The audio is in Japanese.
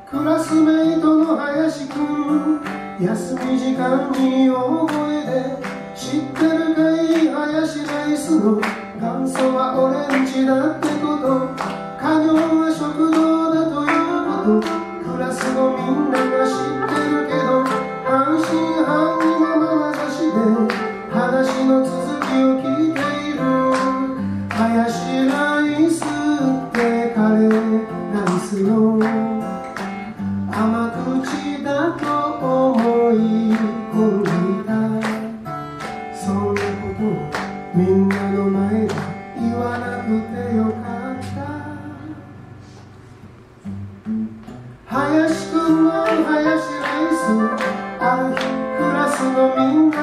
クラスメイトの林くん、休み時間に大声で知ってるかい林ライスの元祖はオレンジだってこと、家業は食堂だということ、クラスのみんなが知ってるけど、半信半疑のまなざしで話の続きを聞いている。林ライスってカレーライスよ、甘口だと思い込んでいた。そんなことをみんなの前で言わなくてよかった。林くんの林ライス、ある日クラスのみんな